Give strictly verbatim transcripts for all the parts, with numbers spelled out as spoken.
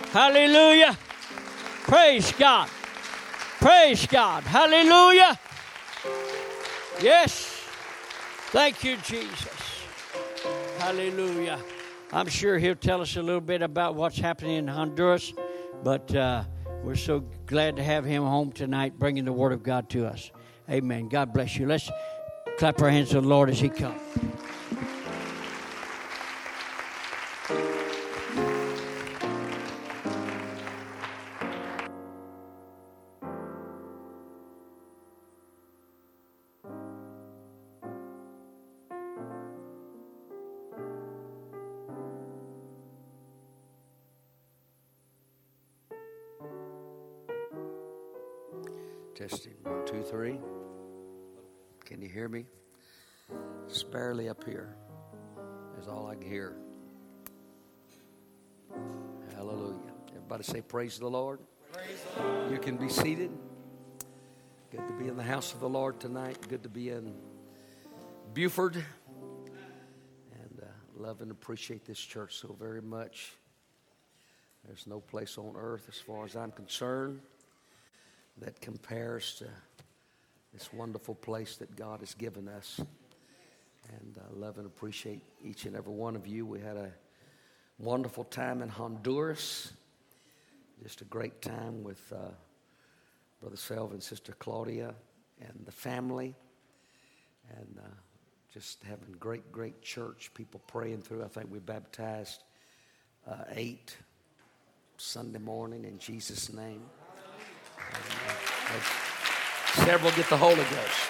Hallelujah. Praise God. Praise God. Hallelujah. Yes. Thank you, Jesus. Hallelujah. I'm sure he'll tell us a little bit about what's happening in Honduras, but uh, we're so glad to have him home tonight bringing the Word of God to us. Amen. God bless you. Let's clap our hands to the Lord as he comes. Testing, one, two, three. Can you hear me? It's barely up here. That's all I can hear. Hallelujah. Everybody say praise the Lord. Praise the Lord. You can be seated. Good to be in the house of the Lord tonight. Good to be in Buford. And uh, love and appreciate this church so very much. There's no place on earth, as far as I'm concerned, that compares to this wonderful place that God has given us. And I love and appreciate each and every one of you. We had a wonderful time in Honduras. Just a great time with uh, Brother Selvin and Sister Claudia and the family. And uh, just having great, great church, people praying through. I think we baptized uh, eight Sunday morning in Jesus' name. And, uh, several get the Holy Ghost.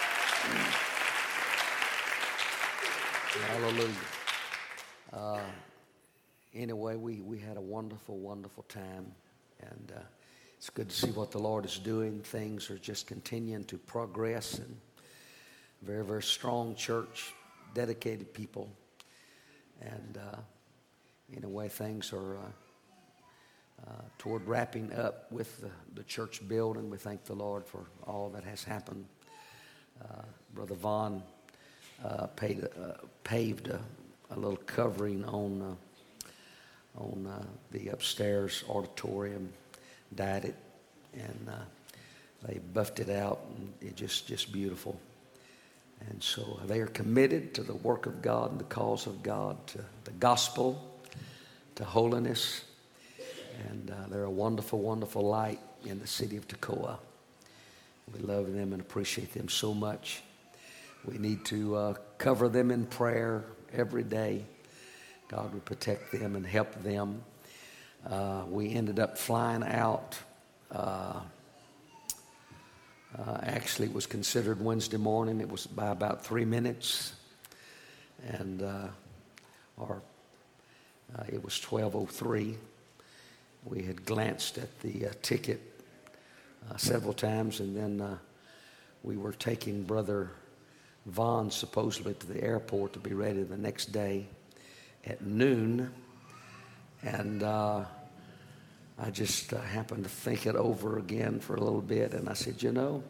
Hallelujah. Uh, anyway, we, we had a wonderful, wonderful time. And uh, it's good to see what the Lord is doing. Things are just continuing to progress. And very, very strong church, dedicated people. And uh, in a way, things are... Uh, Uh, toward wrapping up with the, the church building. We thank the Lord for all that has happened. Uh, Brother Vaughn uh, paid, uh, paved a, a little covering on uh, on uh, the upstairs auditorium, dyed it, and uh, they buffed it out, and it just just beautiful. And so they are committed to the work of God and the cause of God, to the gospel, to holiness. And uh, they're a wonderful, wonderful light in the city of Toccoa. We love them and appreciate them so much. We need to uh, cover them in prayer every day. God would protect them and help them. Uh, we ended up flying out. Uh, uh, actually, it was considered Wednesday morning. It was by about three minutes. And uh, or, uh, it was twelve oh three. We had glanced at the uh, ticket uh, several times, and then uh, we were taking Brother Vaughn supposedly to the airport to be ready the next day at noon. And uh, I just uh, happened to think it over again for a little bit, and I said, you know,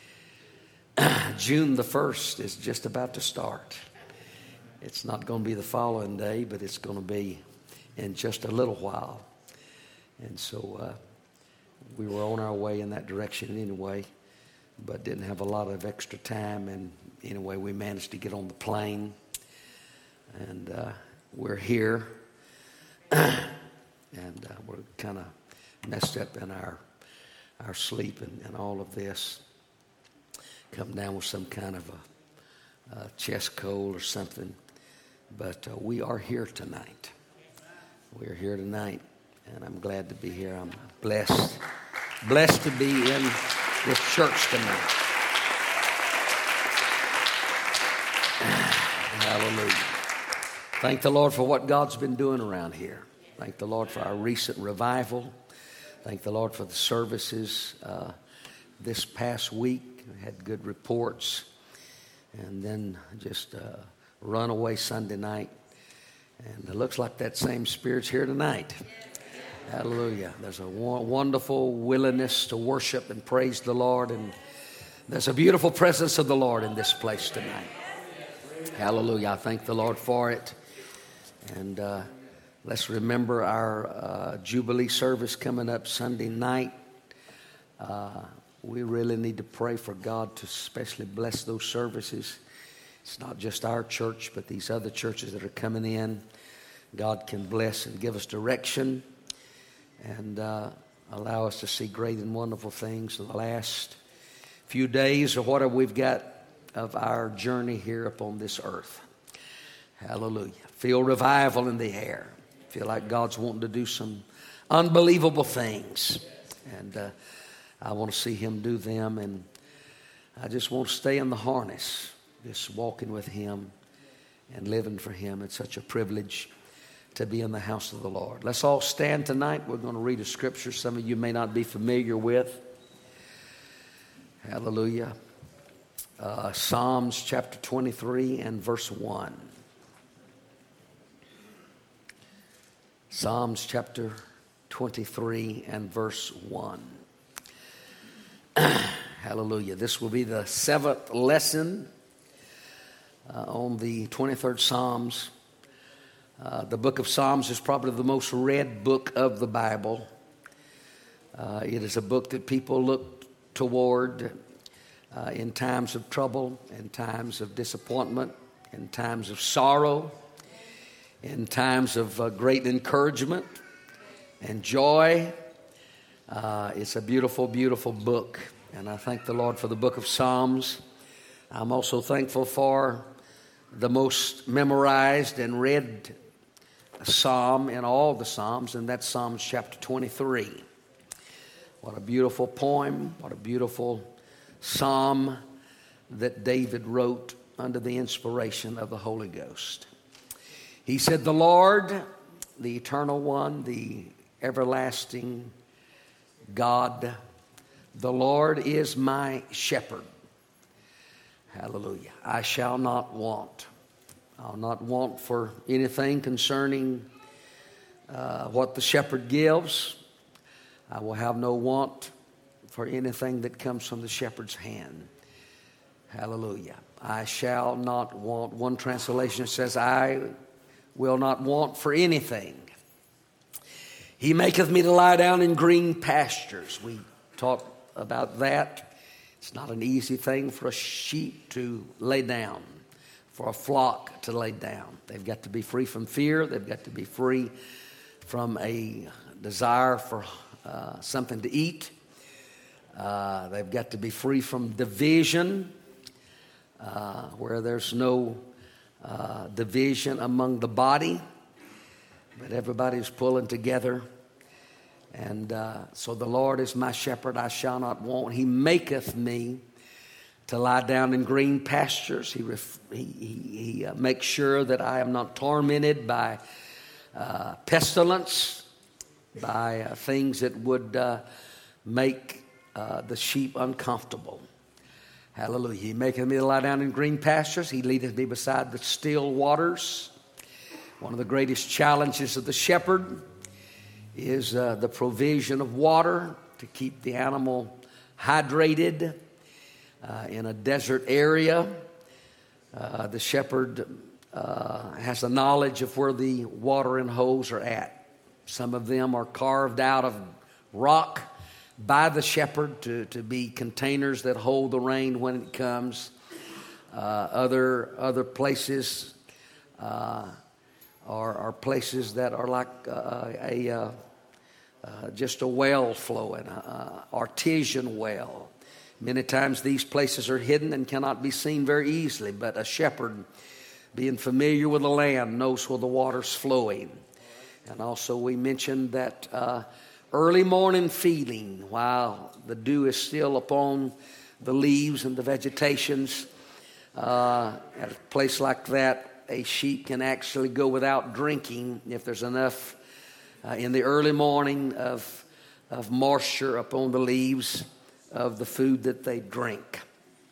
June the first is just about to start. It's not going to be the following day, but it's going to be in just a little while. And so uh, we were on our way in that direction anyway, but didn't have a lot of extra time. And anyway, we managed to get on the plane, and uh, we're here. and uh, we're kind of messed up in our our sleep and, and all of this. Come down with some kind of a, a chest cold or something. But uh, we are here tonight. We are here tonight. And I'm glad to be here. I'm blessed, blessed to be in this church tonight. Hallelujah. Thank the Lord for what God's been doing around here. Thank the Lord for our recent revival. Thank the Lord for the services uh, this past week. We had good reports. And then just uh, runaway Sunday night. And it looks like that same Spirit's here tonight. Hallelujah. There's a wonderful willingness to worship and praise the Lord. And there's a beautiful presence of the Lord in this place tonight. Hallelujah. I thank the Lord for it. And uh, Let's remember our uh, Jubilee service coming up Sunday night. Uh, we really need to pray for God to especially bless those services. It's not just our church, but these other churches that are coming in. God can bless and give us direction and uh, allow us to see great and wonderful things in the last few days or whatever we've got of our journey here upon this earth. Hallelujah. Feel revival in the air. Feel like God's wanting to do some unbelievable things. And uh, I want to see Him do them. And I just want to stay in the harness, just walking with Him and living for Him. It's such a privilege to be in the house of the Lord. Let's all stand tonight. We're going to read a scripture some of you may not be familiar with. Hallelujah. Uh, Psalms chapter twenty-three and verse one. Psalms chapter twenty-three and verse one. Hallelujah. This will be the seventh lesson uh, on the twenty-third Psalms. Uh, the book of Psalms is probably the most read book of the Bible. Uh, it is a book that people look toward uh, in times of trouble, in times of disappointment, in times of sorrow, in times of uh, great encouragement and joy. Uh, it's a beautiful, beautiful book. And I thank the Lord for the book of Psalms. I'm also thankful for the most memorized and read psalm in all the Psalms, and that's Psalms chapter twenty-three. What a beautiful poem, what a beautiful psalm that David wrote under the inspiration of the Holy Ghost. He said, "The Lord, the eternal one, the everlasting God, the Lord is my shepherd." Hallelujah. "I shall not want." I'll not want for anything concerning uh, what the shepherd gives. I will have no want for anything that comes from the shepherd's hand. Hallelujah. I shall not want. One translation says, I will not want for anything. He maketh me to lie down in green pastures. We talked about that. It's not an easy thing for a sheep to lay down, for a flock to lay down. They've got to be free from fear. They've got to be free from a desire for uh, something to eat. Uh, they've got to be free from division, uh, where there's no uh, division among the body, but everybody's pulling together. And uh, so the Lord is my shepherd, I shall not want. He maketh me to lie down in green pastures. He, ref- he, he, he uh, makes sure that I am not tormented by uh, pestilence, by uh, things that would uh, make uh, the sheep uncomfortable. Hallelujah. He maketh me to lie down in green pastures. He leadeth me beside the still waters. One of the greatest challenges of the shepherd is uh, the provision of water to keep the animal hydrated. Uh, in a desert area, uh, the shepherd uh, has a knowledge of where the watering holes are at. Some of them are carved out of rock by the shepherd to, to be containers that hold the rain when it comes. Uh, other other places uh, are, are places that are like uh, a uh, uh, just a well flowing, an artesian well. Many times these places are hidden and cannot be seen very easily, but a shepherd, being familiar with the land, knows where the water's flowing. And also we mentioned that uh, early morning feeding, while the dew is still upon the leaves and the vegetations, uh, at a place like that, a sheep can actually go without drinking if there's enough uh, in the early morning of, of moisture upon the leaves of the food that they drink.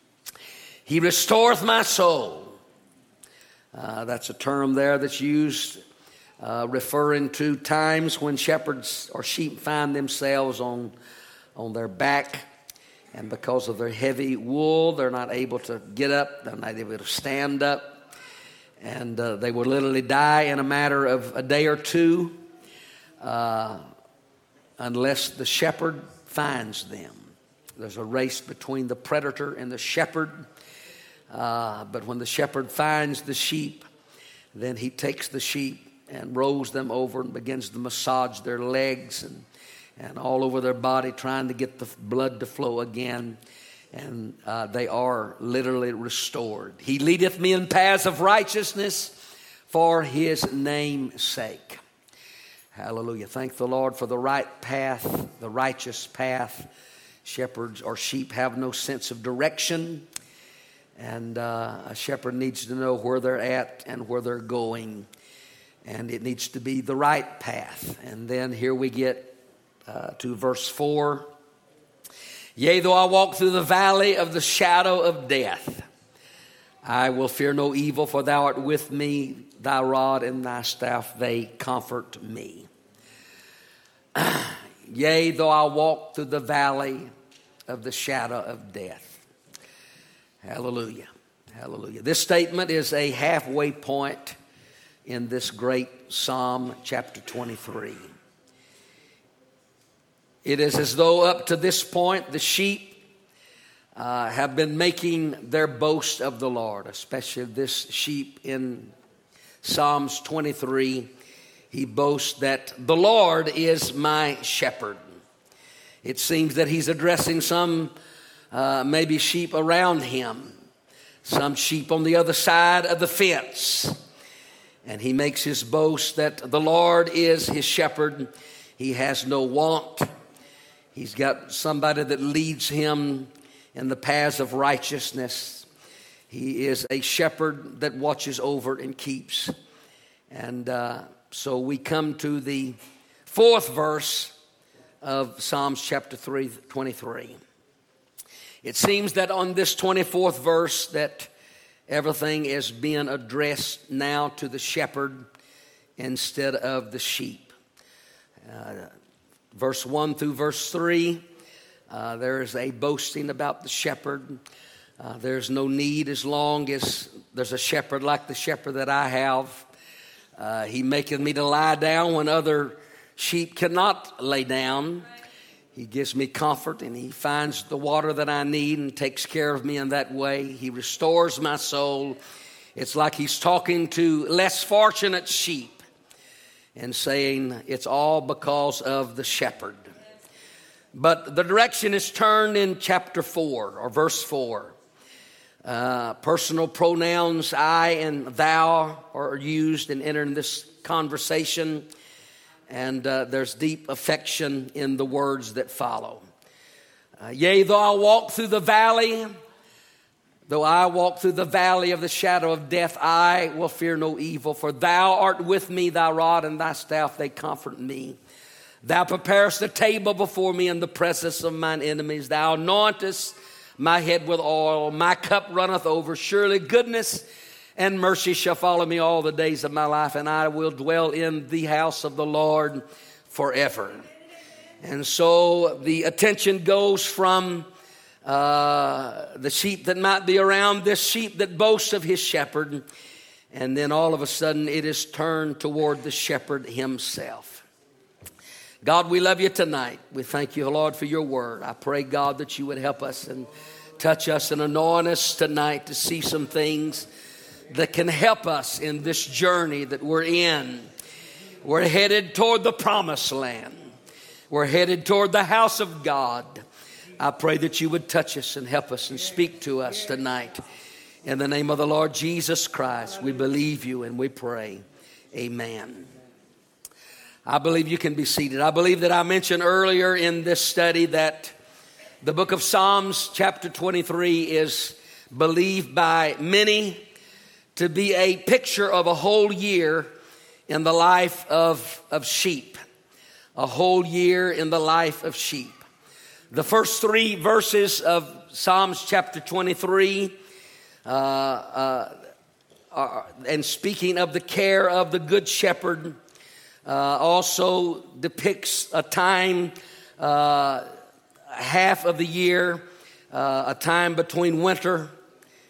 He restoreth my soul. Uh, that's a term there that's used uh, referring to times when shepherds or sheep find themselves on, on their back, and because of their heavy wool, they're not able to get up, they're not able to stand up. And uh, they will literally die in a matter of a day or two uh, unless the shepherd finds them. There's a race between the predator and the shepherd. Uh, but when the shepherd finds the sheep, then he takes the sheep and rolls them over and begins to massage their legs and, and all over their body, trying to get the blood to flow again. And uh, they are literally restored. He leadeth me in paths of righteousness for his name's sake. Hallelujah. Thank the Lord for the right path, the righteous path. Shepherds or sheep have no sense of direction. And uh, a shepherd needs to know where they're at and where they're going. And it needs to be the right path. And then here we get uh, to verse four. Yea, though I walk through the valley of the shadow of death, I will fear no evil, for thou art with me, thy rod and thy staff, they comfort me. Yea, though I walk through the valley of the shadow of death. Hallelujah. Hallelujah. This statement is a halfway point in this great Psalm, chapter twenty-three. It is as though up to this point the sheep uh, have been making their boast of the Lord, especially this sheep in Psalms twenty-three. He boasts that the Lord is my shepherd. It seems that he's addressing some uh, maybe sheep around him, some sheep on the other side of the fence. And he makes his boast that the Lord is his shepherd. He has no want. He's got somebody that leads him in the paths of righteousness. He is a shepherd that watches over and keeps. And uh, so we come to the fourth verse of Psalms chapter three, twenty-three. It seems that on this twenty-fourth verse that everything is being addressed now to the shepherd instead of the sheep. Uh, verse one through verse three, uh, there is a boasting about the shepherd. Uh, there's no need as long as there's a shepherd like the shepherd that I have. Uh, he maketh me to lie down when other sheep cannot lay down. He gives me comfort and he finds the water that I need and takes care of me in that way. He restores my soul. It's like he's talking to less fortunate sheep and saying it's all because of the shepherd. But the direction is turned in chapter four or verse four. Uh, personal pronouns I and thou are used and enter in this conversation. And uh, there's deep affection in the words that follow. Uh, Yea, though I walk through the valley, though I walk through the valley of the shadow of death, I will fear no evil. For thou art with me, thy rod and thy staff, they comfort me. Thou preparest a table before me in the presence of mine enemies. Thou anointest my head with oil. My cup runneth over. Surely goodness and mercy shall follow me all the days of my life, and I will dwell in the house of the Lord forever. And so the attention goes from uh, the sheep that might be around this sheep that boasts of his shepherd, and then all of a sudden it is turned toward the shepherd himself. God, we love you tonight. We thank you, Lord, for your word. I pray, God, that you would help us and touch us and anoint us tonight to see some things that can help us in this journey that we're in. We're headed toward the promised land. We're headed toward the house of God. I pray that you would touch us and help us and speak to us tonight. In the name of the Lord Jesus Christ, we believe you and we pray. Amen. I believe you can be seated. I believe that I mentioned earlier in this study that the book of Psalms chapter twenty-three is believed by many to be a picture of a whole year in the life of, of sheep. A whole year in the life of sheep. The first three verses of Psalms chapter twenty-three, uh, uh, are, and speaking of the care of the good shepherd, uh, also depicts a time, uh, half of the year, uh, a time between winter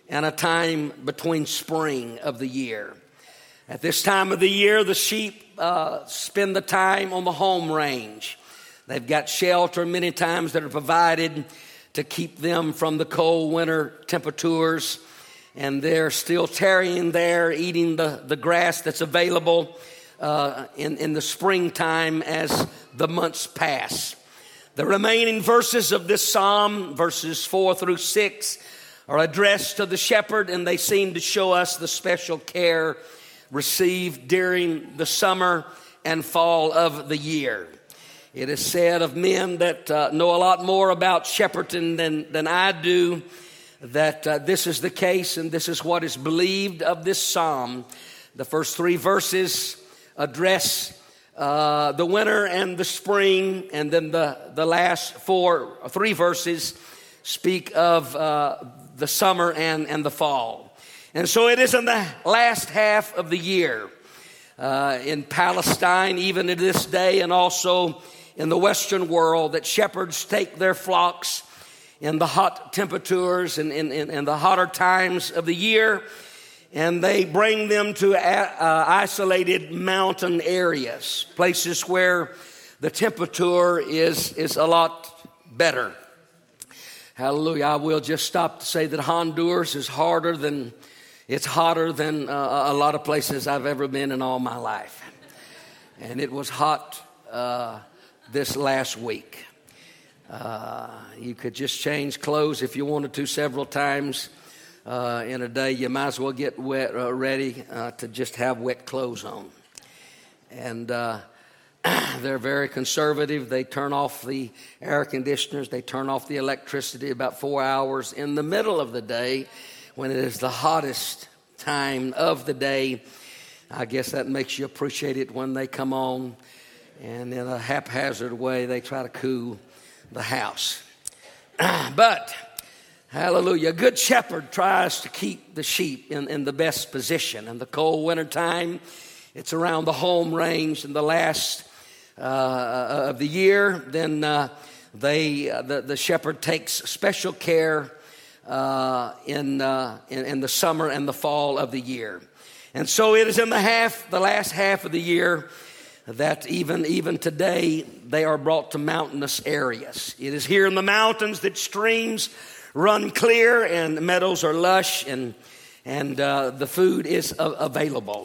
and a time between spring of the year. At this time of the year, the sheep uh, spend the time on the home range. They've got shelter many times that are provided to keep them from the cold winter temperatures. And they're still tarrying there, eating the, the grass that's available uh, in, in the springtime as the months pass. The remaining verses of this psalm, verses four through six, are addressed to the shepherd, and they seem to show us the special care received during the summer and fall of the year. It is said of men that uh, know a lot more about shepherding than, than I do, that uh, this is the case, and this is what is believed of this psalm. The first three verses address uh, the winter and the spring, and then the, the last four, three verses speak of uh, the summer and, and the fall. And so it is in the last half of the year uh, in Palestine, even to this day, and also in the Western world, that shepherds take their flocks in the hot temperatures and in, in, in the hotter times of the year, and they bring them to uh, isolated mountain areas, places where the temperature is, is a lot better. Hallelujah. I will just stop to say that Honduras is harder than, it's hotter than uh, a lot of places I've ever been in all my life. And it was hot uh, this last week. Uh, you could just change clothes if you wanted to several times uh, in a day. You might as well get wet uh, ready uh, to just have wet clothes on. And uh, they're very conservative. They turn off the air conditioners. They turn off the electricity about four hours in the middle of the day when it is the hottest time of the day. I guess that makes you appreciate it when they come on, and in a haphazard way they try to cool the house. But, hallelujah, a good shepherd tries to keep the sheep in, in the best position. In the cold winter time, it's around the home range in the last uh, of the year. Then uh, they uh, the, the shepherd takes special care uh, in, uh, in in the summer and the fall of the year. And so it is in the half, the last half of the year, that even, even today they are brought to mountainous areas. It is here in the mountains that streams run clear and meadows are lush, and, and uh, the food is uh, available.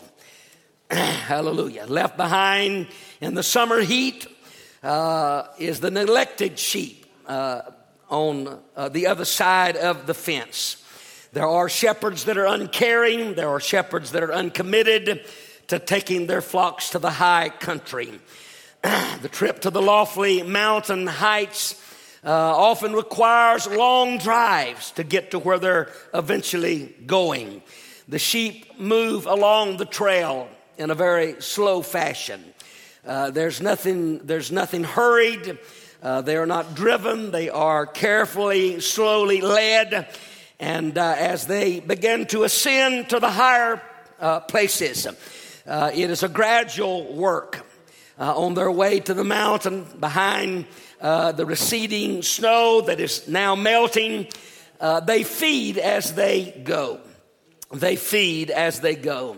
Hallelujah. Left behind in the summer heat uh, is the neglected sheep uh, on uh, the other side of the fence. There are shepherds that are uncaring. There are shepherds that are uncommitted to taking their flocks to the high country. The trip to the lofty mountain heights uh, often requires long drives to get to where they're eventually going. The sheep move along the trail in a very slow fashion. Uh, there's nothing, there's nothing hurried. Uh, they are not driven. They are carefully, slowly led. And uh, as they begin to ascend to the higher uh, places, Uh, it is a gradual work uh, on their way to the mountain behind uh, the receding snow that is now melting. Uh, they feed as they go. They feed as they go.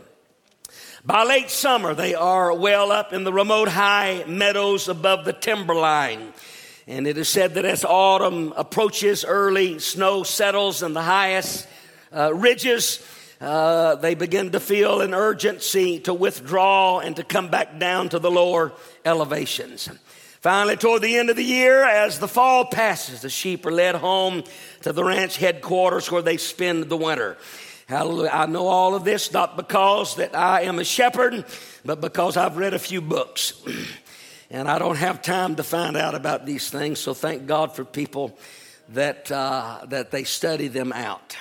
By late summer, they are well up in the remote high meadows above the timberline. And it is said that as autumn approaches, early snow settles in the highest uh, ridges. Uh, they begin to feel an urgency to withdraw and to come back down to the lower elevations. Finally, toward the end of the year, as the fall passes, the sheep are led home to the ranch headquarters where they spend the winter. Hallelujah. I know all of this not because that I am a shepherd, but because I've read a few books. And I don't have time to find out about these things, so thank God for people that uh, that they study them out.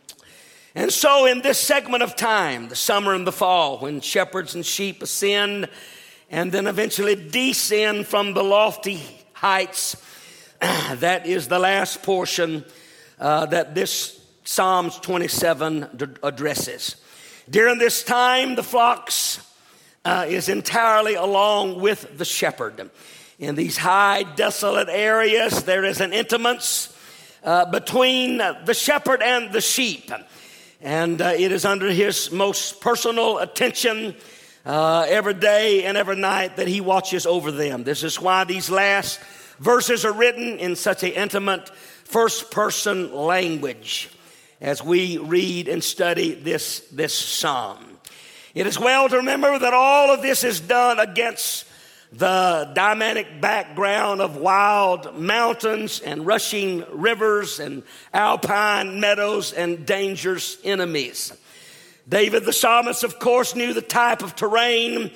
And so in this segment of time, the summer and the fall, when shepherds and sheep ascend and then eventually descend from the lofty heights, that is the last portion uh, that this Psalms twenty-seven addresses. During this time, the flocks uh, is entirely along with the shepherd. In these high, desolate areas, there is an intimacy uh, between the shepherd and the sheep. And uh, it is under his most personal attention uh, every day and every night that he watches over them. This is why these last verses are written in such an intimate first-person language as we read and study this, this psalm. It is well to remember that all of this is done against the dynamic background of wild mountains and rushing rivers and alpine meadows and dangerous enemies. David the psalmist, of course, knew the type of terrain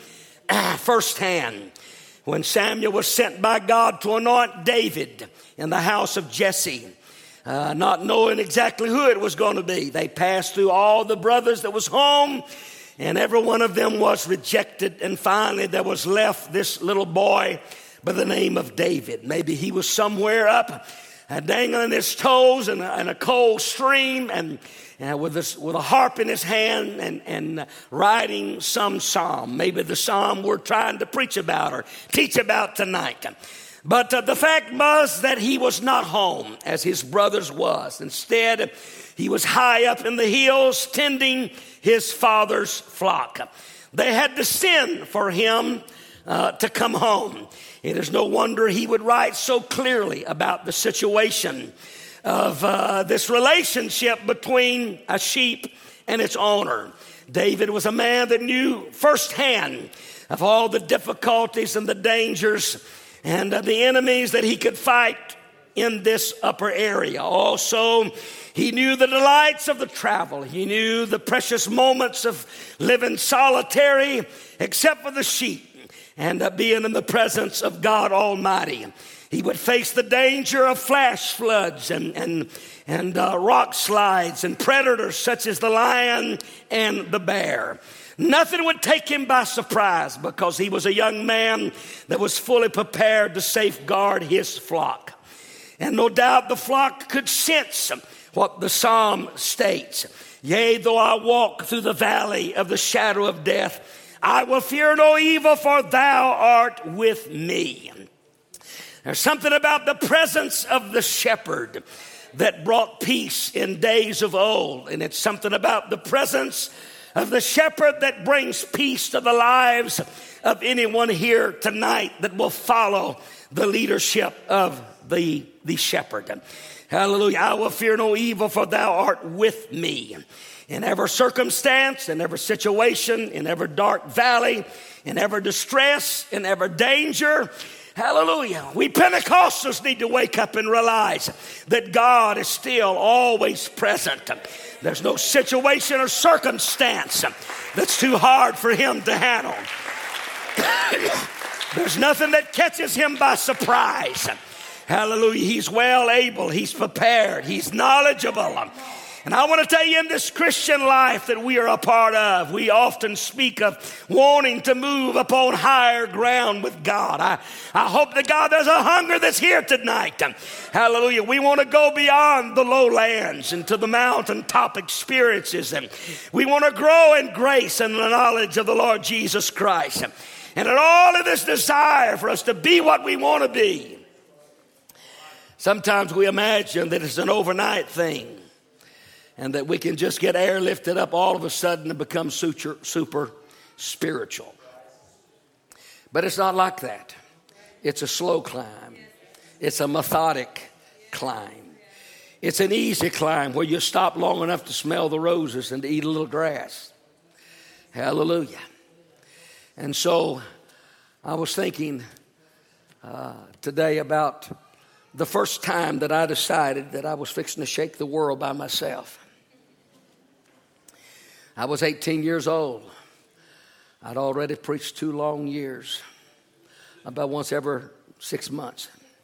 firsthand. When Samuel was sent by God to anoint David in the house of Jesse, uh, not knowing exactly who it was going to be, they passed through all the brothers that was home, and every one of them was rejected. And finally, there was left this little boy by the name of David. Maybe he was somewhere up, uh, dangling his toes in a, in a cold stream, and uh, with, this, with a harp in his hand, and, and uh, writing some psalm. Maybe the psalm we're trying to preach about or teach about tonight. But uh, the fact was that he was not home as his brothers was. Instead, he was high up in the hills tending his father's flock. They had to send for him uh, to come home. It is no wonder he would write so clearly about the situation of uh, this relationship between a sheep and its owner. David was a man that knew firsthand of all the difficulties and the dangers and uh, the enemies that he could fight in this upper area. Also, he knew the delights of the travel. He knew the precious moments of living solitary, except for the sheep, and uh, being in the presence of God Almighty. He would face the danger of flash floods and, and, and uh, rock slides and predators such as the lion and the bear. Nothing would take him by surprise because he was a young man that was fully prepared to safeguard his flock. And no doubt the flock could sense what the psalm states. Yea, though I walk through the valley of the shadow of death, I will fear no evil, for thou art with me. There's something about the presence of the shepherd that brought peace in days of old. And it's something about the presence of the shepherd that brings peace to the lives of anyone here tonight that will follow the leadership of the, the shepherd. Hallelujah. I will fear no evil, for thou art with me. In every circumstance, in every situation, in every dark valley, in every distress, in every danger. Hallelujah. We Pentecostals need to wake up and realize that God is still always present. There's no situation or circumstance that's too hard for him to handle. There's nothing that catches him by surprise. Hallelujah. He's well able. He's prepared. He's knowledgeable. And I want to tell you, in this Christian life that we are a part of, we often speak of wanting to move upon higher ground with God. I, I hope that God, there's a hunger that's here tonight. Hallelujah. We want to go beyond the lowlands into the mountaintop experiences. And we want to grow in grace and the knowledge of the Lord Jesus Christ. And in all of this desire for us to be what we want to be, sometimes we imagine that it's an overnight thing, and that we can just get airlifted up all of a sudden and become super, super spiritual. But it's not like that. It's a slow climb. It's a methodic climb. It's an easy climb where you stop long enough to smell the roses and to eat a little grass. Hallelujah. And so I was thinking uh, today about the first time that I decided that I was fixing to shake the world by myself. I was eighteen years old. I'd already preached two long years, about once every six months.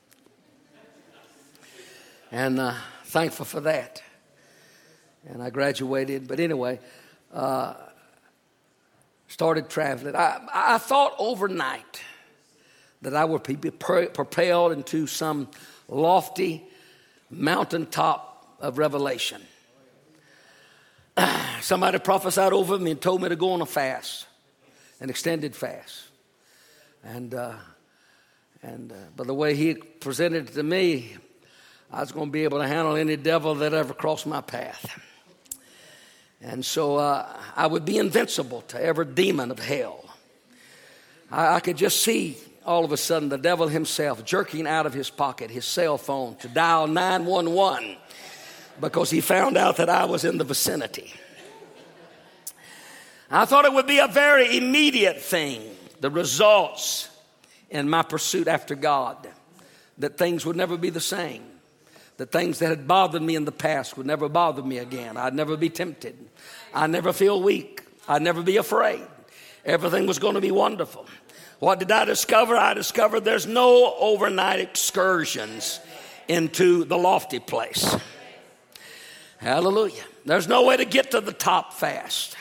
And uh, thankful for that. And I graduated. But anyway, uh, started traveling. I, I thought overnight that I would be propelled into some lofty mountaintop of revelation. Somebody prophesied over me and told me to go on a fast, an extended fast. And uh, and uh, by the way he presented it to me, I was going to be able to handle any devil that ever crossed my path. And so uh, I would be invincible to every demon of hell. I, I could just see all of a sudden the devil himself jerking out of his pocket his cell phone to dial nine one one because he found out that I was in the vicinity. I thought it would be a very immediate thing, the results in my pursuit after God, that things would never be the same, that things that had bothered me in the past would never bother me again. I'd never be tempted. I'd never feel weak. I'd never be afraid. Everything was going to be wonderful. What did I discover? I discovered there's no overnight excursions into the lofty place. Hallelujah. There's no way to get to the top fast.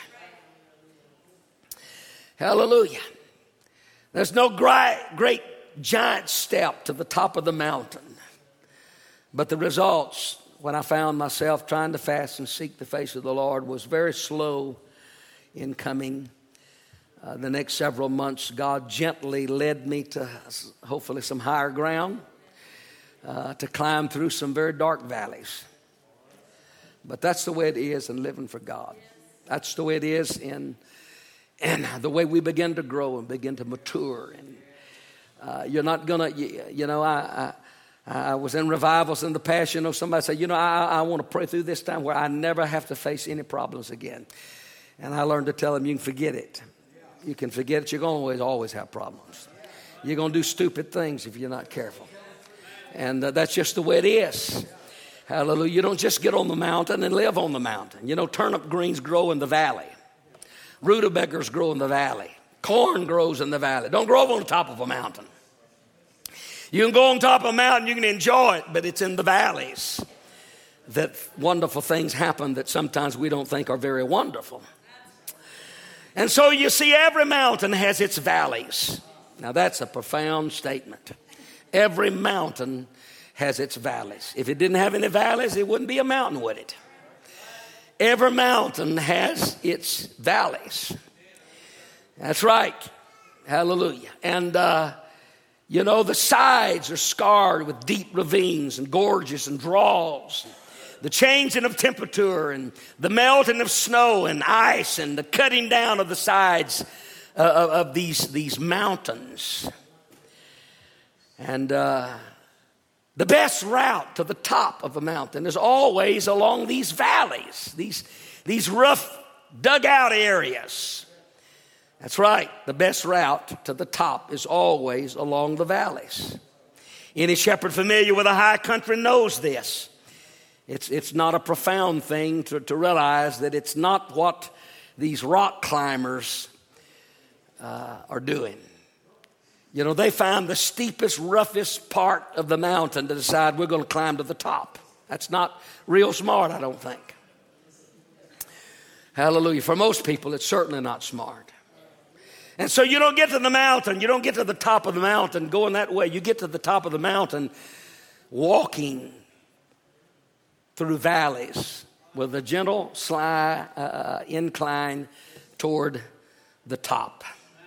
Hallelujah. There's no great, great giant step to the top of the mountain. But the results, when I found myself trying to fast and seek the face of the Lord, was very slow in coming. Uh, the next several months, God gently led me to hopefully some higher ground, uh, to climb through some very dark valleys. But that's the way it is in living for God. That's the way it is in, in the way we begin to grow and begin to mature. And uh, you're not going to, you, you know, I, I, I was in revivals in the past. You know, somebody said, you know, I, I want to pray through this time where I never have to face any problems again. And I learned to tell them, you can forget it. You can forget it. You're going to always, always have problems. You're going to do stupid things if you're not careful. And uh, that's just the way it is. Hallelujah. You don't just get on the mountain and live on the mountain. You know, turnip greens grow in the valley. Rutabagas grow in the valley. Corn grows in the valley. Don't grow on the top of a mountain. You can go on top of a mountain, you can enjoy it, but it's in the valleys that wonderful things happen that sometimes we don't think are very wonderful. And so you see, every mountain has its valleys. Now that's a profound statement. Every mountain has its valleys. If it didn't have any valleys, it wouldn't be a mountain, would it? Every mountain has its valleys. That's right. Hallelujah. And, uh, you know, the sides are scarred with deep ravines and gorges and draws. The changing of temperature and the melting of snow and ice and the cutting down of the sides uh, of, of these, these mountains. And uh, the best route to the top of a mountain is always along these valleys, these, these rough dugout areas. That's right. The best route to the top is always along the valleys. Any shepherd familiar with a high country knows this. It's, it's not a profound thing to, to realize that it's not what these rock climbers uh, are doing. You know, they find the steepest, roughest part of the mountain to decide we're going to climb to the top. That's not real smart, I don't think. Hallelujah. For most people, it's certainly not smart. And so you don't get to the mountain. You don't get to the top of the mountain going that way. You get to the top of the mountain walking through valleys with a gentle, sly uh, incline toward the top.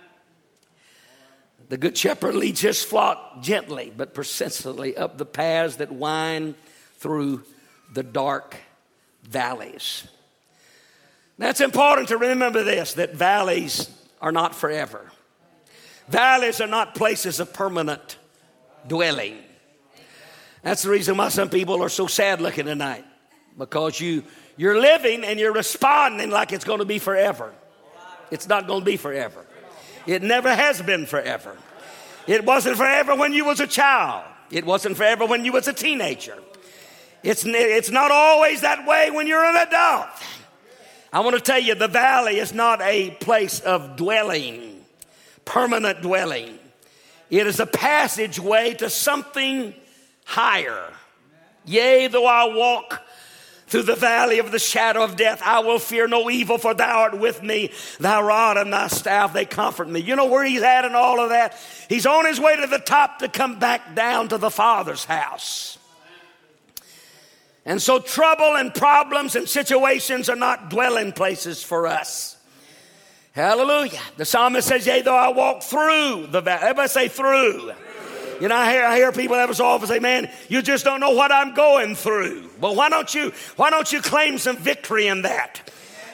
The good shepherd leads his flock gently but persistently up the paths that wind through the dark valleys. Now, it's important to remember this, that valleys are not forever. Valleys are not places of permanent dwelling. That's the reason why some people are so sad looking tonight. Because you, you're living and you're responding like it's going to be forever. It's not going to be forever. It never has been forever. It wasn't forever when you was a child. It wasn't forever when you was a teenager. It's, it's not always that way when you're an adult. I want to tell you, the valley is not a place of dwelling, permanent dwelling. It is a passageway to something higher. Yea, though I walk through the valley of the shadow of death, I will fear no evil, for thou art with me. Thy rod and thy staff, they comfort me. You know where he's at in all of that? He's on his way to the top to come back down to the Father's house. And so trouble and problems and situations are not dwelling places for us. Hallelujah. The psalmist says, yea, though I walk through the valley. Everybody say through. You know, I hear, I hear people ever so often say, man, you just don't know what I'm going through. Well, why don't you, why don't you claim some victory in that?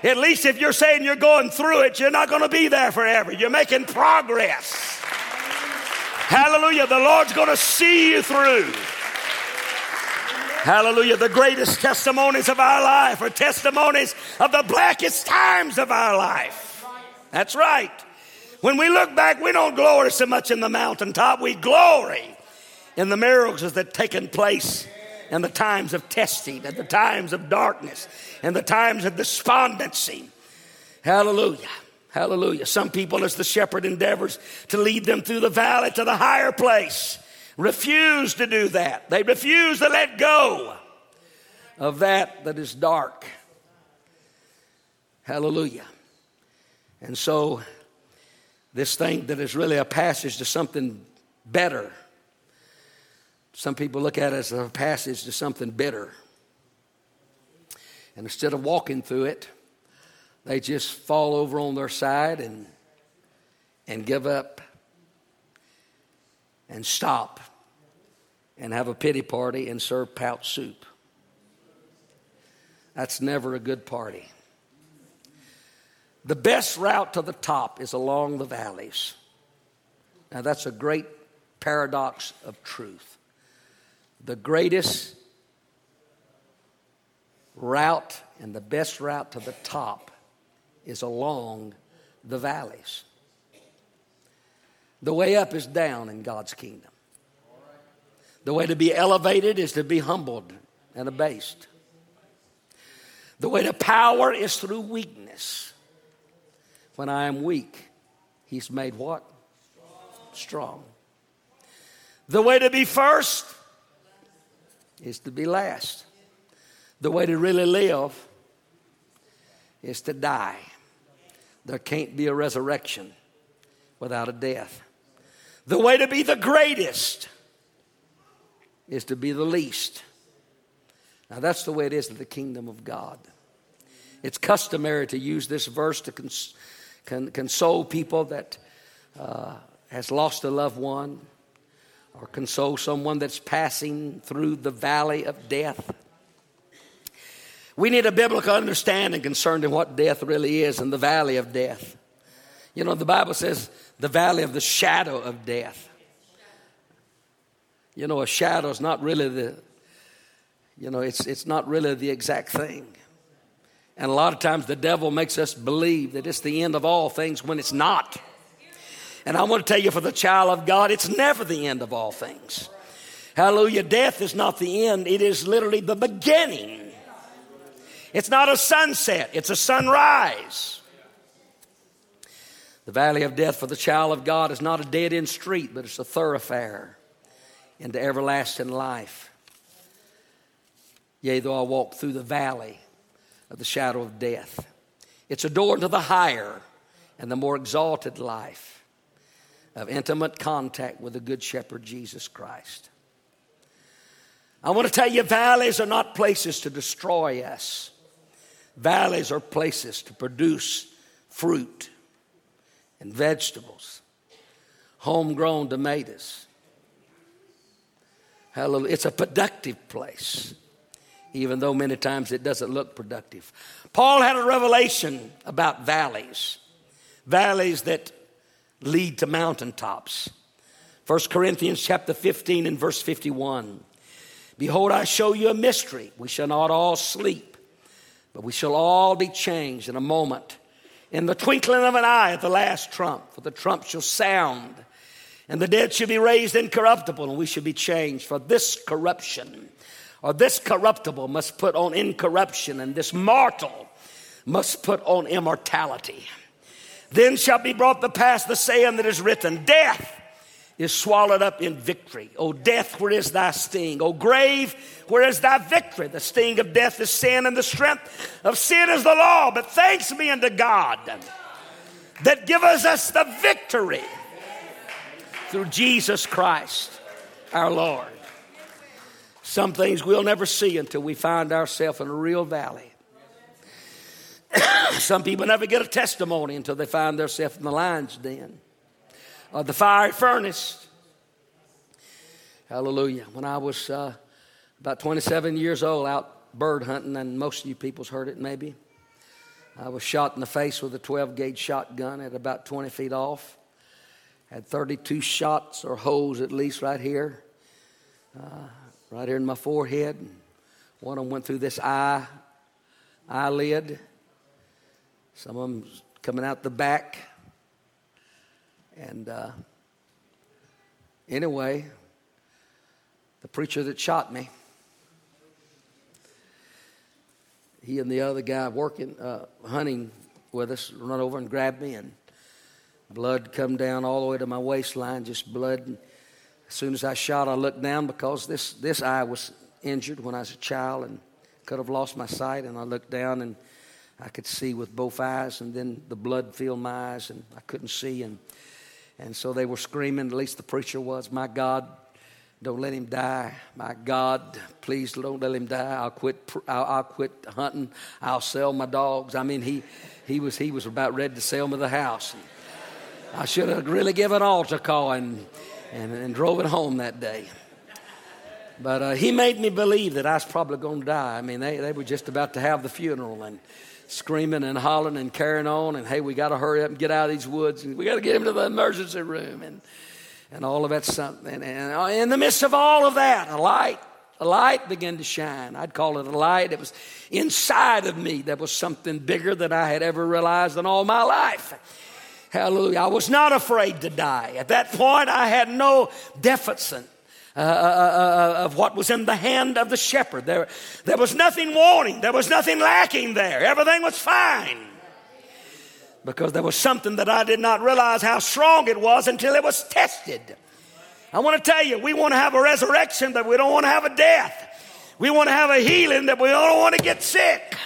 At least if you're saying you're going through it, you're not going to be there forever. You're making progress. Hallelujah. The Lord's going to see you through. Hallelujah. The greatest testimonies of our life are testimonies of the blackest times of our life. That's right. When we look back, we don't glory so much in the mountaintop. We glory in the miracles that have taken place in the times of testing, and the times of darkness, and the times of despondency. Hallelujah. Hallelujah. Some people, as the shepherd endeavors to lead them through the valley to the higher place, refuse to do that. They refuse to let go of that that is dark. Hallelujah. And so this thing that is really a passage to something better, some people look at it as a passage to something bitter. And instead of walking through it, they just fall over on their side and, and give up and stop and have a pity party and serve pout soup. That's never a good party. The best route to the top is along the valleys. Now that's a great paradox of truth. The greatest route and the best route to the top is along the valleys. The way up is down in God's kingdom. The way to be elevated is to be humbled and abased. The way to power is through weakness. When I am weak, he's made what? Strong. The way to be first is to be last. The way to really live is to die. There can't be a resurrection without a death. The way to be the greatest is to be the least. Now that's the way it is in the kingdom of God. It's customary to use this verse to cons- con- console people that uh, has lost a loved one, or console someone that's passing through the valley of death. We need a biblical understanding concerning what death really is and the valley of death. You know, the Bible says the valley of the shadow of death. You know, a shadow is not really the, you know, it's it's not really the exact thing. And a lot of times the devil makes us believe that it's the end of all things when it's not. And I want to tell you, for the child of God, it's never the end of all things. Hallelujah. Death is not the end. It is literally the beginning. It's not a sunset. It's a sunrise. The valley of death for the child of God is not a dead-end street, but it's a thoroughfare into everlasting life. Yea, though I walk through the valley of the shadow of death. It's a door into the higher and the more exalted life of intimate contact with the Good Shepherd, Jesus Christ. I want to tell you, valleys are not places to destroy us. Valleys are places to produce fruit and vegetables, homegrown tomatoes. Hallelujah. It's a productive place, even though many times it doesn't look productive. Paul had a revelation about valleys, valleys that lead to mountaintops. First Corinthians chapter fifteen and verse fifty-one. Behold, I show you a mystery. We shall not all sleep, but we shall all be changed in a moment, in the twinkling of an eye at the last trump. For the trump shall sound, and the dead shall be raised incorruptible, and we shall be changed. For this corruption, or this corruptible, must put on incorruption, and this mortal must put on immortality. Then shall be brought to pass the saying that is written, death is swallowed up in victory. O death, where is thy sting? O grave, where is thy victory? The sting of death is sin, and the strength of sin is the law. But thanks be unto God that giveth us the victory through Jesus Christ our Lord. Some things we'll never see until we find ourselves in a real valley. Some people never get a testimony until they find themselves in the lion's den or the fiery furnace. Hallelujah. When I was uh, about twenty-seven years old, out bird hunting, and most of you people's heard it maybe. I was shot in the face with a twelve gauge shotgun at about twenty feet off. Had thirty-two shots or holes at least right here. Uh, right here in my forehead. One of them went through this eye, eyelid. Some of them coming out the back. And uh, anyway, the preacher that shot me, he and the other guy working, uh, hunting with us, run over and grabbed me, and blood come down all the way to my waistline, just blood. And as soon as I shot, I looked down because this, this eye was injured when I was a child and could have lost my sight. And I looked down and I could see with both eyes, and then the blood filled my eyes and I couldn't see. And and so they were screaming, at least the preacher was, "My God, don't let him die. My God, please don't let him die. I'll quit. I'll, I'll quit hunting. I'll sell my dogs." I mean, he he was he was about ready to sell me the house. And I should have really given an altar call and and, and drove it home that day. But uh, he made me believe that I was probably going to die. I mean, they they were just about to have the funeral and screaming and hollering and carrying on. And hey, we got to hurry up and get out of these woods, and we got to get him to the emergency room, and and all of that something. And, and in the midst of all of that, a light, a light began to shine. I'd call it a light. It was inside of me. There was something bigger than I had ever realized in all my life. Hallelujah. I was not afraid to die. At that point, I had no deficit uh, uh, uh, of what was in the hand of the shepherd. There, there was nothing wanting. There was nothing lacking there. Everything was fine. Because there was something that I did not realize how strong it was until it was tested. I want to tell you, we want to have a resurrection, but we don't want to have a death. We want to have a healing, that we don't want to get sick.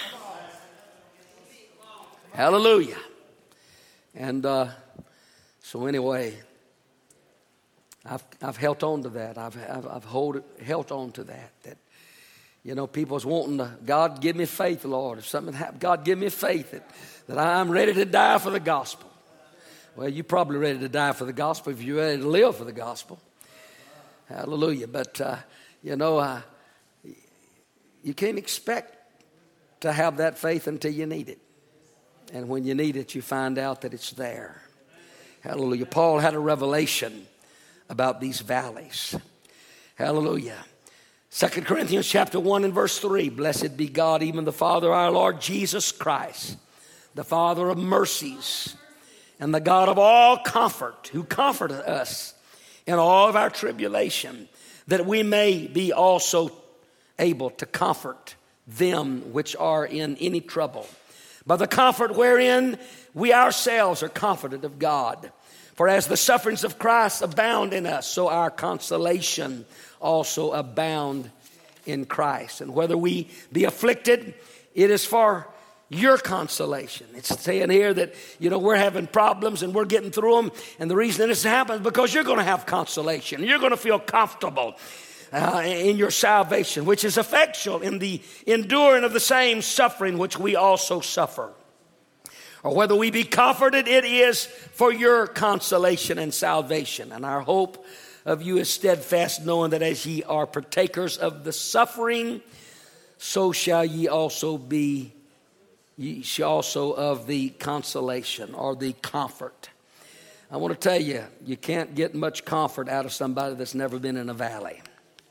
Hallelujah. And uh, so anyway, I've I've held on to that. I've I've, I've hold, held on to that. That you know, people's wanting to, God, give me faith, Lord. If something happens, God, give me faith that, that I'm ready to die for the gospel. Well, you're probably ready to die for the gospel if you're ready to live for the gospel. Hallelujah. But uh, you know, uh, you can't expect to have that faith until you need it. And when you need it, you find out that it's there. Hallelujah. Paul had a revelation about these valleys. Hallelujah. Second Corinthians chapter one and verse three. Blessed be God, even the Father, our Lord Jesus Christ, the Father of mercies and the God of all comfort, who comforteth us in all of our tribulation, that we may be also able to comfort them which are in any trouble, by the comfort wherein we ourselves are comforted of God. For as the sufferings of Christ abound in us, so our consolation also abound in Christ. And whether we be afflicted, it is for your consolation. It's saying here that, you know, we're having problems and we're getting through them. And the reason this happens is because you're going to have consolation. You're going to feel comfortable Uh, in your salvation, which is effectual in the enduring of the same suffering which we also suffer. Or whether we be comforted, it is for your consolation and salvation. And our hope of you is steadfast, knowing that as ye are partakers of the suffering, so shall ye also be, ye shall also of the consolation or the comfort. I want to tell you, you can't get much comfort out of somebody that's never been in a valley.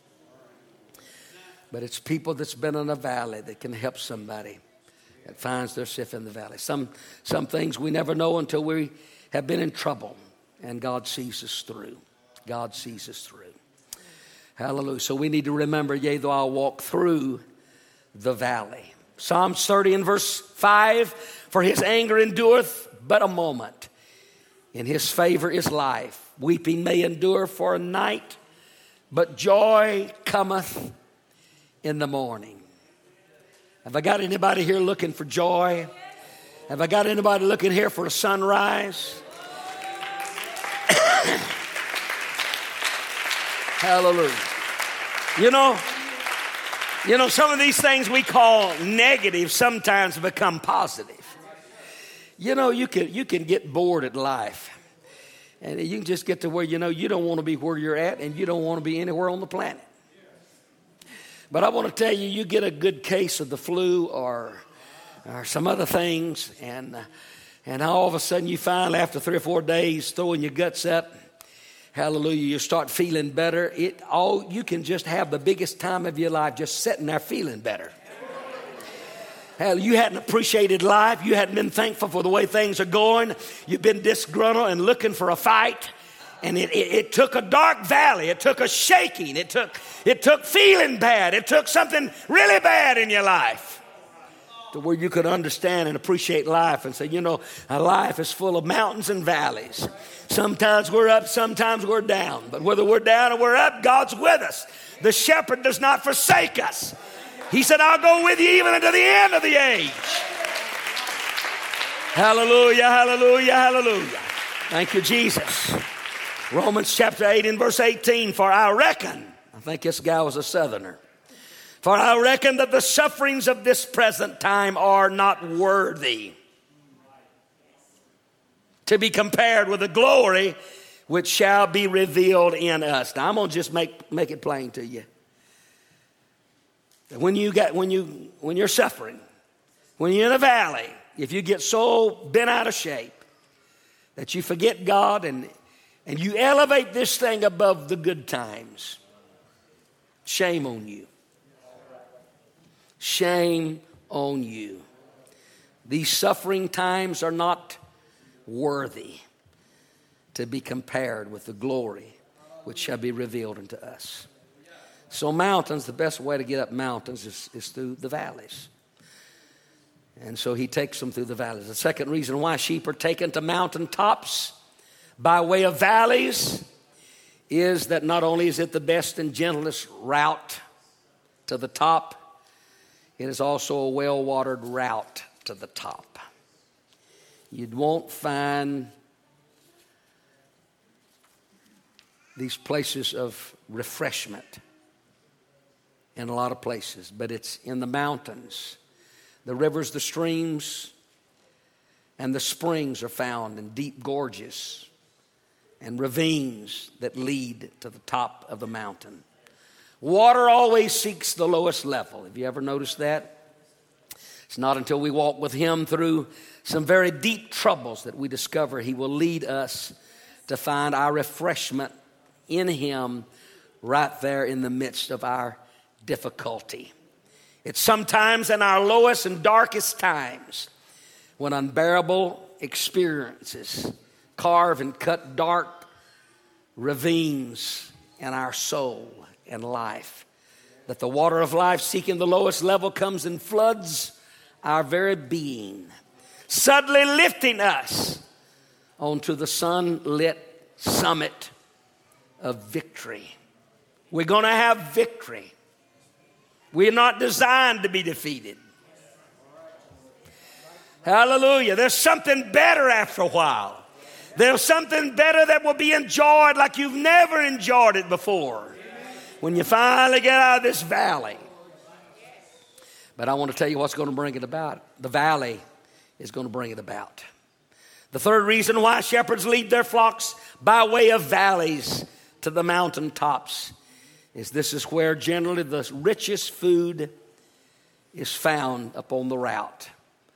But it's people that's been in a valley that can help somebody that finds themselves in the valley. Some some things we never know until we have been in trouble, and God sees us through. God sees us through. Hallelujah. So we need to remember, yea, though I'll walk through the valley. Psalms thirty and verse five, for his anger endureth but a moment. In his favor is life. Weeping may endure for a night, but joy cometh in the morning. Have I got anybody here looking for joy? Have I got anybody looking here for a sunrise? Hallelujah. You know, you know, some of these things we call negative sometimes become positive. You know, you can you can get bored at life. And you can just get to where, you know, you don't want to be where you're at, and you don't want to be anywhere on the planet. But I want to tell you, you get a good case of the flu or or some other things, and uh, and all of a sudden you find after three or four days throwing your guts up, hallelujah, you start feeling better. It all you can just have the biggest time of your life just sitting there feeling better. Hell, you hadn't appreciated life. You hadn't been thankful for the way things are going. You've been disgruntled and looking for a fight. And it, it, it took a dark valley. It took a shaking. It took, it took feeling bad. It took something really bad in your life to where you could understand and appreciate life and say, you know, our life is full of mountains and valleys. Sometimes we're up, sometimes we're down. But whether we're down or we're up, God's with us. The shepherd does not forsake us. He said, I'll go with you even unto the end of the age. Hallelujah, hallelujah, hallelujah. Thank you, Jesus. Romans chapter eight and verse eighteen, for I reckon, I think this guy was a southerner, for I reckon that the sufferings of this present time are not worthy to be compared with the glory which shall be revealed in us. Now I'm going to just make, make it plain to you. When you got when you when you're suffering, when you're in a valley, if you get so bent out of shape that you forget God and and you elevate this thing above the good times, shame on you. Shame on you. These suffering times are not worthy to be compared with the glory which shall be revealed unto us. So mountains, the best way to get up mountains is, is through the valleys. And so he takes them through the valleys. The second reason why sheep are taken to mountain tops by way of valleys is that not only is it the best and gentlest route to the top, it is also a well-watered route to the top. You won't find these places of refreshment in a lot of places, but it's in the mountains. The rivers, the streams, and the springs are found in deep gorges and ravines that lead to the top of the mountain. Water always seeks the lowest level. Have you ever noticed that? It's not until we walk with Him through some very deep troubles that we discover He will lead us to find our refreshment in Him right there in the midst of our difficulty. It's sometimes in our lowest and darkest times when unbearable experiences carve and cut dark ravines in our soul and life that the water of life seeking the lowest level comes and floods our very being, suddenly lifting us onto the sunlit summit of victory. We're going to have victory. We're not designed to be defeated. Hallelujah. There's something better after a while. There's something better that will be enjoyed like you've never enjoyed it before when you finally get out of this valley. But I want to tell you what's going to bring it about. The valley is going to bring it about. The third reason why shepherds lead their flocks by way of valleys to the mountain tops is this is where generally the richest food is found upon the route.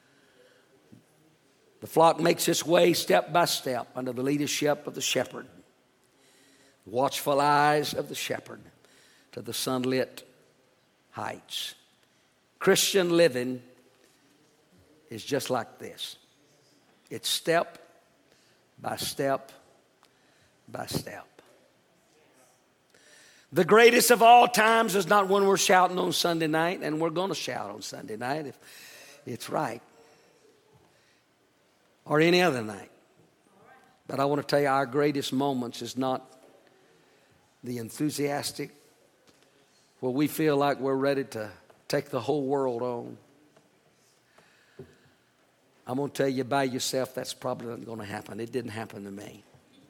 The flock makes its way step by step under the leadership of the shepherd, watchful eyes of the shepherd to the sunlit heights. Christian living is just like this. It's step by step by step. The greatest of all times is not when we're shouting on Sunday night, and we're going to shout on Sunday night if it's right, or any other night. But I want to tell you, our greatest moments is not the enthusiastic, where we feel like we're ready to take the whole world on. I'm going to tell you by yourself, that's probably not going to happen. It didn't happen to me.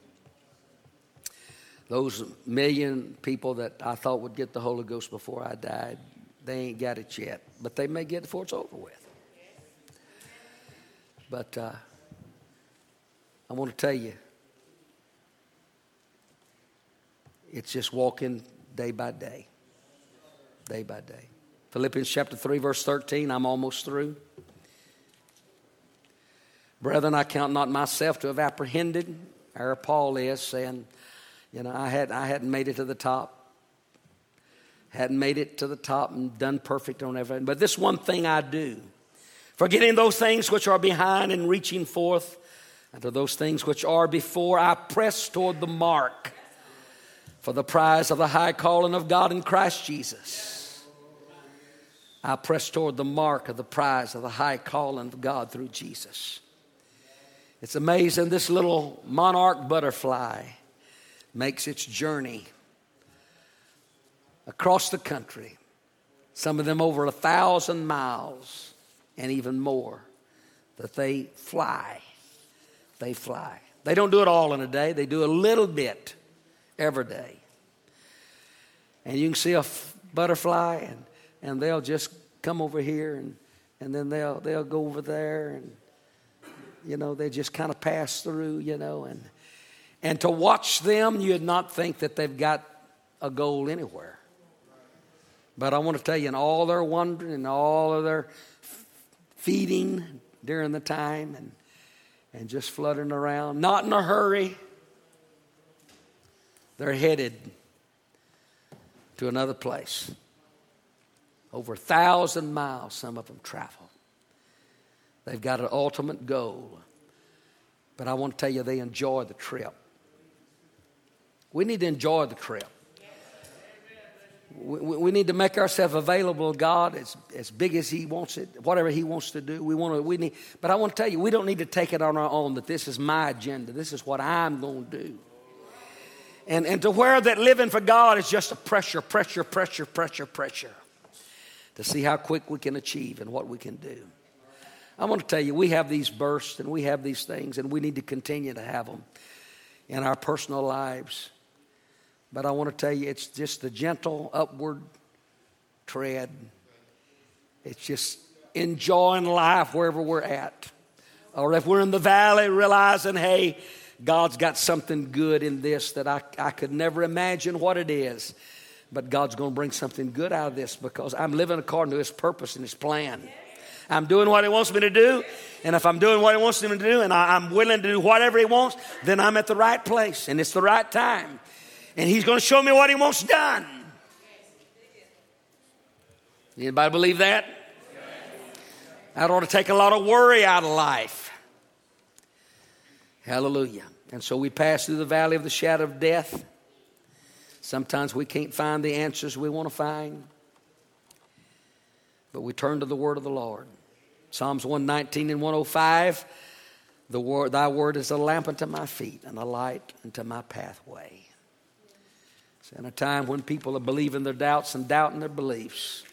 Those million people that I thought would get the Holy Ghost before I died, they ain't got it yet. But they may get it before it's over with. But uh, I want to tell you, it's just walking day by day. Day by day. Philippians chapter three, verse thirteen, I'm almost through. Brethren, I count not myself to have apprehended. Our Paul is saying, you know, I, had, I hadn't made it to the top. Hadn't made it to the top and done perfect on everything. But this one thing I do, forgetting those things which are behind and reaching forth unto those things which are before, I press toward the mark for the prize of the high calling of God in Christ Jesus. I press toward the mark of the prize of the high calling of God through Jesus. It's amazing, this little monarch butterfly makes its journey across the country, some of them over a thousand miles and even more, that they fly. They fly. They don't do it all in a day. They do a little bit every day. And you can see a f- butterfly and, and they'll just come over here and, and then they'll they'll go over there and, you know, they just kind of pass through, you know. And, and to watch them, you'd not think that they've got a goal anywhere. But I want to tell you, in all their wandering and all of their feeding during the time and, and just fluttering around, not in a hurry, they're headed to another place. Over a thousand miles, some of them travel. They've got an ultimate goal. But I want to tell you, they enjoy the trip. We need to enjoy the trip. We, we need to make ourselves available to God as, as big as He wants it, whatever He wants to do. We want to. We need. But I want to tell you, we don't need to take it on our own that this is my agenda. This is what I'm going to do. And, and to where that living for God is just a pressure, pressure, pressure, pressure, pressure to see how quick we can achieve and what we can do. I want to tell you, we have these bursts and we have these things, and we need to continue to have them in our personal lives. But I want to tell you, it's just the gentle upward tread. It's just enjoying life wherever we're at. Or if we're in the valley, realizing, hey, God's got something good in this that I, I could never imagine what it is. But God's going to bring something good out of this because I'm living according to His purpose and His plan. I'm doing what He wants me to do. And if I'm doing what He wants me to do and I, I'm willing to do whatever He wants, then I'm at the right place and it's the right time. And He's going to show me what He wants done. Anybody believe that? That ought to take a lot of worry out of life. Hallelujah. And so we pass through the valley of the shadow of death. Sometimes we can't find the answers we want to find. But we turn to the word of the Lord. Psalms one nineteen and one oh five. The word, thy word is a lamp unto my feet and a light unto my pathway. It's in a time when people are believing their doubts and doubting their beliefs.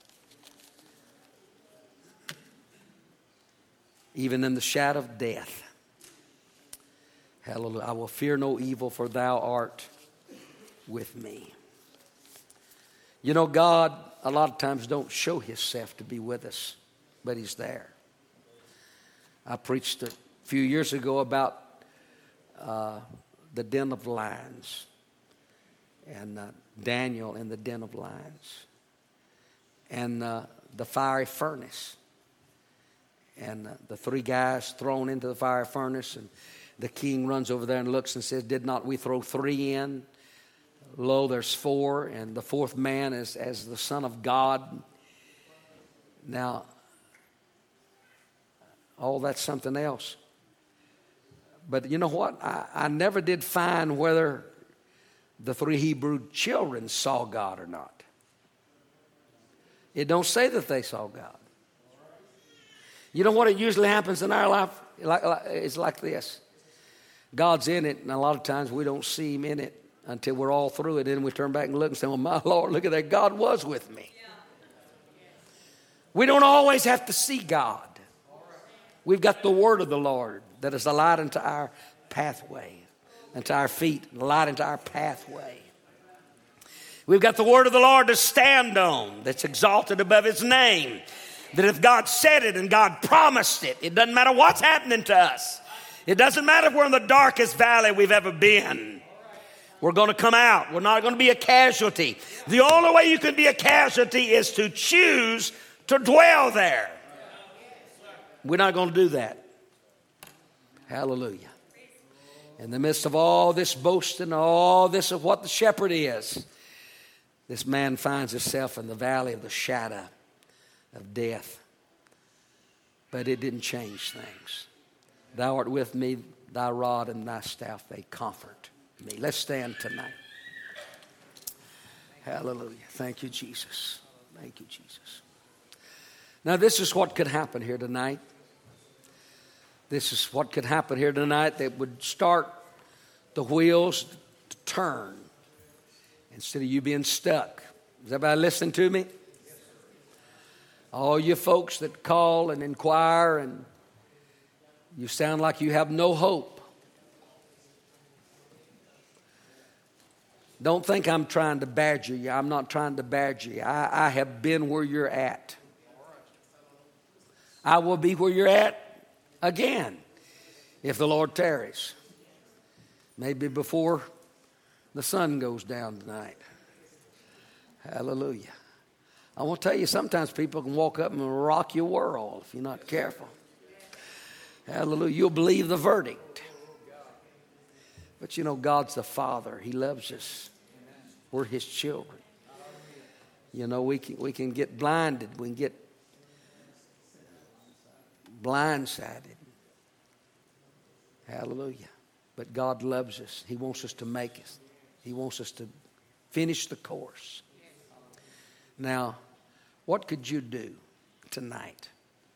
Even in the shadow of death. Hallelujah. I will fear no evil, for thou art with me. You know, God a lot of times don't show Himself to be with us, but He's there. I preached a few years ago about uh, the den of lions and uh, Daniel in the den of lions and uh, the fiery furnace and uh, the three guys thrown into the fiery furnace, and the king runs over there and looks and says, did not we throw three in? Lo, there's four, and the fourth man is as the Son of God. Now, oh, that's something else. But you know what? I, I never did find whether the three Hebrew children saw God or not. It don't say that they saw God. You know what? It usually happens in our life. Like, like, it's like this. God's in it, and a lot of times we don't see Him in it until we're all through it. Then we turn back and look and say, well, my Lord, look at that. God was with me. We don't always have to see God. We've got the word of the Lord that is a light unto our pathway, unto our feet, a light unto our pathway. We've got the word of the Lord to stand on that's exalted above His name. That if God said it and God promised it, it doesn't matter what's happening to us. It doesn't matter if we're in the darkest valley we've ever been. We're going to come out. We're not going to be a casualty. The only way you can be a casualty is to choose to dwell there. We're not going to do that. Hallelujah. In the midst of all this boasting, all this of what the shepherd is, this man finds himself in the valley of the shadow of death. But it didn't change things. Thou art with me, thy rod and thy staff, they comfort me. Let's stand tonight. Hallelujah. Thank you, Jesus. Thank you, Jesus. Now, this is what could happen here tonight. This is what could happen here tonight that would start the wheels to turn instead of you being stuck. Is everybody listening to me? All you folks that call and inquire and you sound like you have no hope. Don't think I'm trying to badger you. I'm not trying to badger you. I, I have been where you're at. I will be where you're at again if the Lord tarries. Maybe before the sun goes down tonight. Hallelujah. I want to tell you, sometimes people can walk up and rock your world if you're not careful. Hallelujah. You'll believe the verdict. But you know, God's the Father. He loves us. We're His children. You know, we can, we can get blinded. We can get blindsided. Hallelujah. But God loves us. He wants us to make us. He wants us to finish the course. Now, what could you do tonight?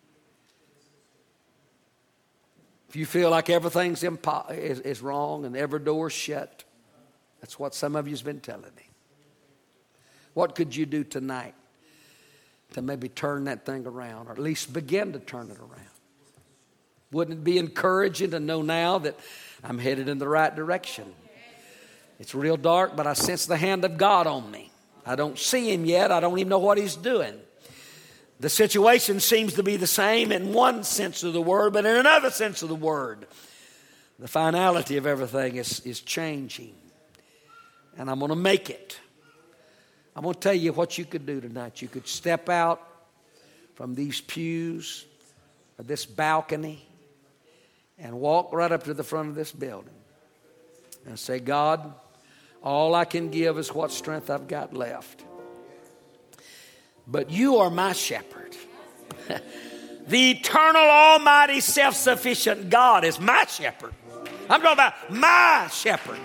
If you feel like everything's impo- is, is wrong and every door's shut, that's what some of you has been telling me. What could you do tonight to maybe turn that thing around, or at least begin to turn it around? Wouldn't it be encouraging to know now that I'm headed in the right direction? It's real dark, but I sense the hand of God on me. I don't see Him yet. I don't even know what He's doing. The situation seems to be the same in one sense of the word, but in another sense of the word, the finality of everything is, is changing. And I'm going to make it. I'm going to tell you what you could do tonight. You could step out from these pews or this balcony and walk right up to the front of this building and say, God, all I can give is what strength I've got left. But you are my shepherd. The eternal, almighty, self-sufficient God is my shepherd. I'm talking about my shepherd.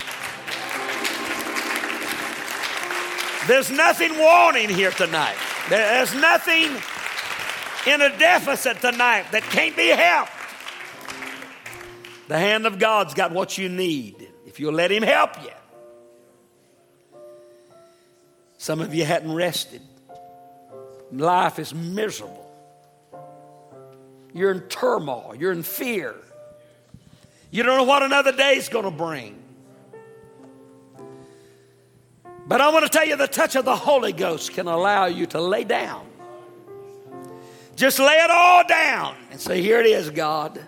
There's nothing wanting here tonight. There's nothing in a deficit tonight that can't be helped. The hand of God's got what you need if you'll let Him help you. Some of you hadn't rested. Life is miserable. You're in turmoil. You're in fear. You don't know what another day is going to bring. But I want to tell you, the touch of the Holy Ghost can allow you to lay down. Just lay it all down and say, here it is, God.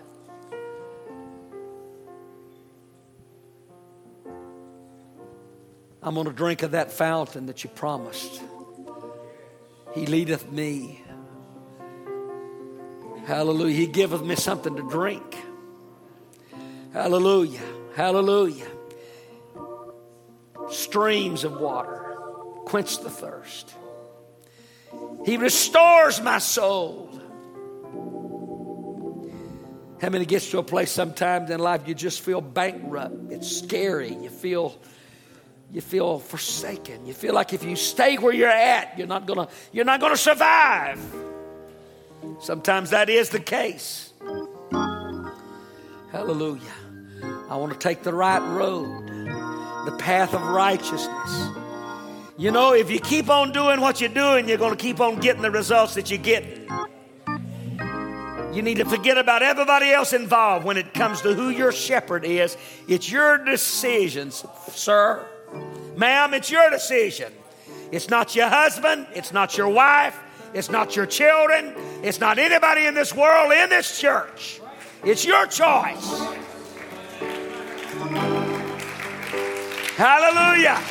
I'm going to drink of that fountain that you promised. He leadeth me. Hallelujah. He giveth me something to drink. Hallelujah. Hallelujah. Streams of water quench the thirst. He restores my soul. How many gets to a place sometimes in life you just feel bankrupt? It's scary. You feel you feel forsaken. You feel like if you stay where you're at, you're not gonna you're not gonna survive. Sometimes that is the case. Hallelujah. I want to take the right road, the path of righteousness. You know, if you keep on doing what you're doing, you're going to keep on getting the results that you're getting. You need to forget about everybody else involved when it comes to who your shepherd is. It's your decision, sir. Ma'am, it's your decision. It's not your husband. It's not your wife. It's not your children. It's not anybody in this world, in this church. It's your choice. Hallelujah.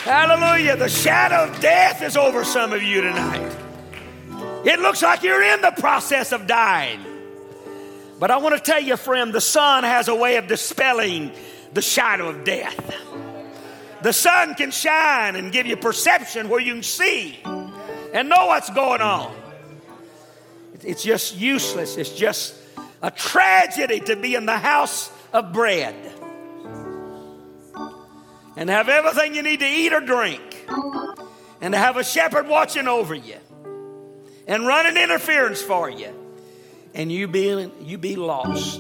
Hallelujah. The shadow of death is over some of you tonight. It looks like you're in the process of dying. But I want to tell you, friend, the sun has a way of dispelling the shadow of death. The sun can shine and give you perception where you can see and know what's going on. It's just useless. It's just a tragedy to be in the house of bread and have everything you need to eat or drink and to have a shepherd watching over you and running interference for you, and you be, you be lost.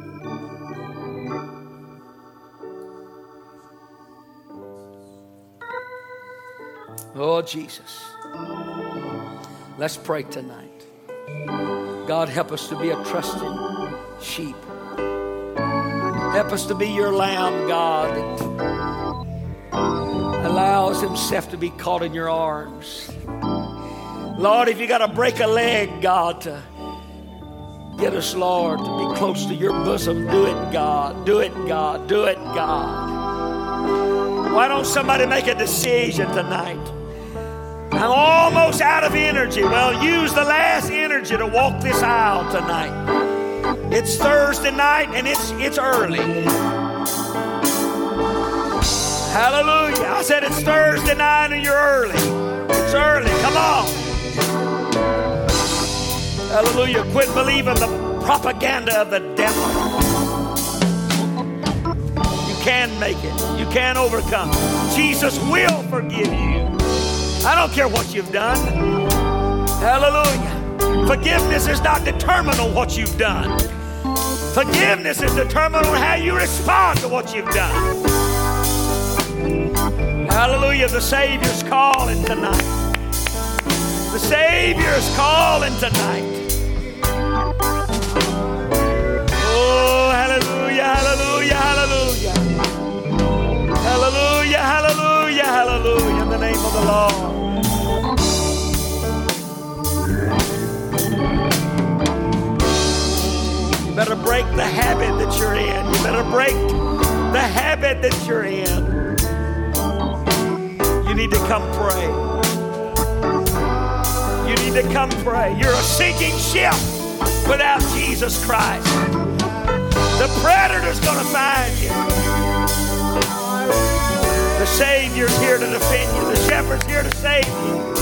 Oh, Jesus. Let's pray tonight. God, help us to be a trusted sheep. Help us to be your lamb, God, that allows himself to be caught in your arms. Lord, if you got to break a leg, God, to get us, Lord, to be close to your bosom, do it, God. Do it, God. Do it, God. Why don't somebody make a decision tonight? I'm almost out of energy. Well, use the last energy to walk this aisle tonight. It's Thursday night and it's it's early. Hallelujah. I said it's Thursday night and you're early. It's early. Come on. Hallelujah. Quit believing the propaganda of the devil. You can make it. You can overcome. Jesus will forgive you. I don't care what you've done. Hallelujah. Forgiveness is not determined on what you've done. Forgiveness is determined on how you respond to what you've done. Hallelujah. The Savior's calling tonight. The Savior's calling tonight. Oh, hallelujah, hallelujah, hallelujah. Hallelujah, hallelujah, hallelujah. In the name of the Lord. You better break the habit that you're in. You better break the habit that you're in. You need to come pray. You need to come pray. You're a sinking ship without Jesus Christ. The predator's going to find you. The Savior's here to defend you. The shepherd's here to save you.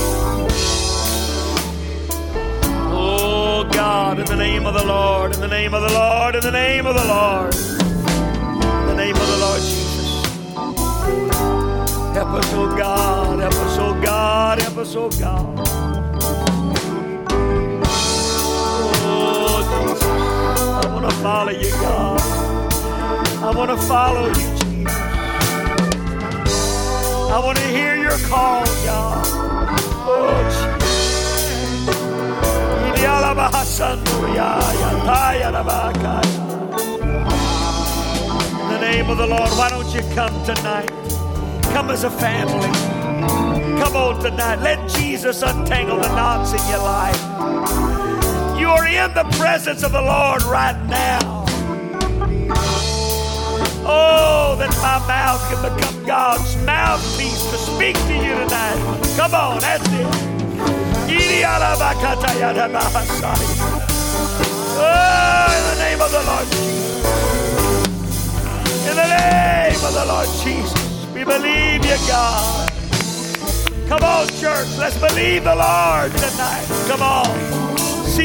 Oh God, in the name of the Lord, in the name of the Lord, in the name of the Lord, in the name of the Lord Jesus. Help us, oh God, help us, oh God, help us, oh God. Oh Jesus, I want to follow you, God. I want to follow you, Jesus. I want to hear your call, God. Oh, Jesus. In the name of the Lord, why don't you come tonight? Come as a family. Come on tonight. Let Jesus untangle the knots in your life. You are in the presence of the Lord right now. Oh, that my mouth can become God's mouthpiece to speak to you tonight. Come on, that's it. Oh, in the name of the Lord Jesus. In the name of the Lord Jesus. We believe you, God. Come on, church. Let's believe the Lord tonight. Come on.